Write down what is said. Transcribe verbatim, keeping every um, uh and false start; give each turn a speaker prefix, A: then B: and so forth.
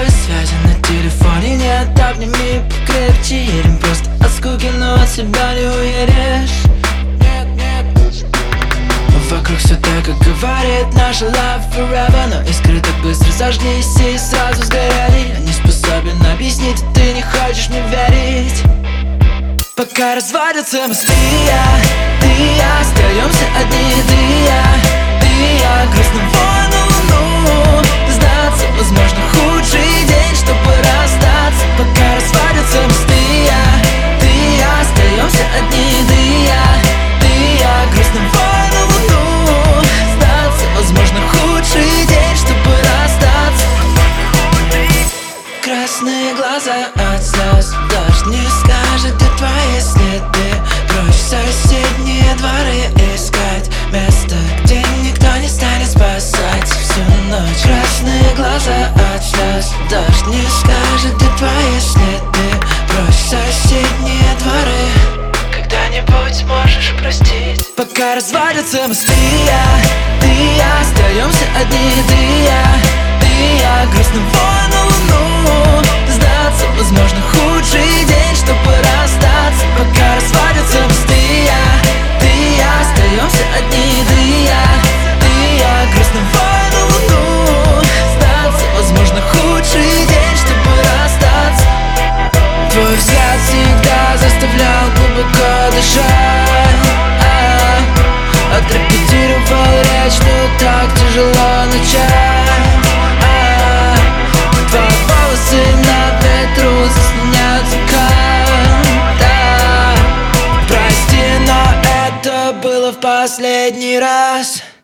A: Новые связи на телефоне нет, обними покрепче. Едем просто от скуки, но от себя не уедешь. Нет, нет. Вокруг все так, как говорит наша love forever, но искры так быстро зажглись и сразу сгорели. Я не способен объяснить, ты не хочешь мне верить. Пока развалятся мосты, я, ты и я остаемся одни, ты и я, ты и я. Грустно на луну сдаться, возможно, худший день, чтобы расстаться. Пока развалятся мосты, я, ты и я остаемся одни, ты и я, ты и я. Грустно на луну сдаться, возможно, худший день, чтобы расстаться. Красные глаза от слез, дождь не скажет, где твои следы. Прочь соседние дворы искать место, где никто не станет спасать всю ночь. Красные глаза от слез, дождь не скажет, где твои следы. Прочь соседние дворы, когда-нибудь сможешь простить. Пока развалятся мосты, я, ты и я остаемся одни, ты и я, ты и я. Грустно на луну сдаться, возможно, худший день, чтобы расстаться. Пока развалятся мосты, я, ты и я остаемся одни, ты и я, ты и я. Грустно на луну сдаться, возможно, худший день, чтобы расстаться. Твой взгляд всегда заставлял глубоко дышать, а, отрепетировал речь, но так тяжело начать, а, твои волосы на ветру заслоняют закат, да. Прости, но это было в последний раз.